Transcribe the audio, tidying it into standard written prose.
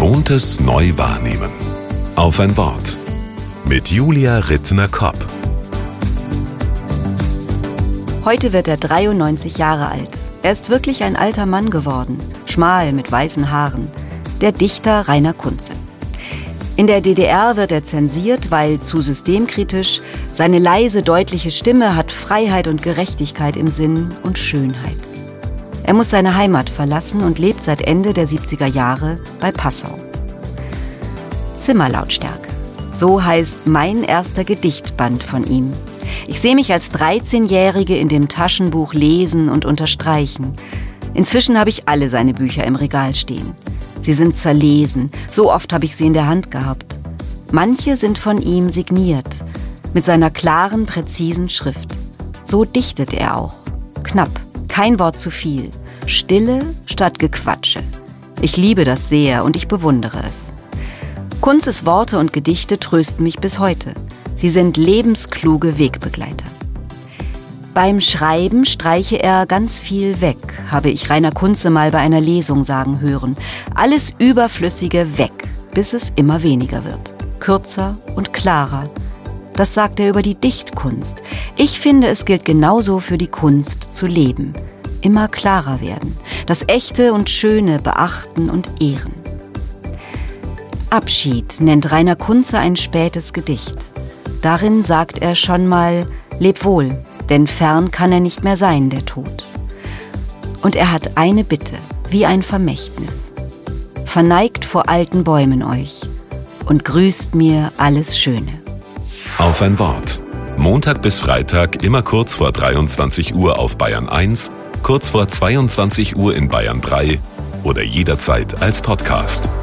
Gewohntes neu wahrnehmen. Auf ein Wort. Mit Julia Rittner-Kopp. Heute wird er 93 Jahre alt. Er ist wirklich ein alter Mann geworden, schmal mit weißen Haaren. Der Dichter Rainer Kunze. In der DDR wird er zensiert, weil zu systemkritisch. Seine leise, deutliche Stimme hat Freiheit und Gerechtigkeit im Sinn und Schönheit. Er muss seine Heimat verlassen und lebt seit Ende der 70er Jahre bei Passau. Zimmerlautstärke. So heißt mein erster Gedichtband von ihm. Ich sehe mich als 13-Jährige in dem Taschenbuch lesen und unterstreichen. Inzwischen habe ich alle seine Bücher im Regal stehen. Sie sind zerlesen, so oft habe ich sie in der Hand gehabt. Manche sind von ihm signiert, mit seiner klaren, präzisen Schrift. So dichtet er auch. Knapp, kein Wort zu viel. Stille statt Gequatsche. Ich liebe das sehr und ich bewundere es. Kunzes Worte und Gedichte trösten mich bis heute. Sie sind lebenskluge Wegbegleiter. Beim Schreiben streiche er ganz viel weg, habe ich Rainer Kunze mal bei einer Lesung sagen hören. Alles Überflüssige weg, bis es immer weniger wird. Kürzer und klarer. Das sagt er über die Dichtkunst. Ich finde, es gilt genauso für die Kunst zu leben. Immer klarer werden. Das Echte und Schöne beachten und ehren. Abschied nennt Rainer Kunze ein spätes Gedicht. Darin sagt er schon mal, leb wohl, denn fern kann er nicht mehr sein, der Tod. Und er hat eine Bitte, wie ein Vermächtnis. Verneigt vor alten Bäumen euch und grüßt mir alles Schöne. Auf ein Wort. Montag bis Freitag immer kurz vor 23 Uhr auf Bayern 1, kurz vor 22 Uhr in Bayern 3 oder jederzeit als Podcast.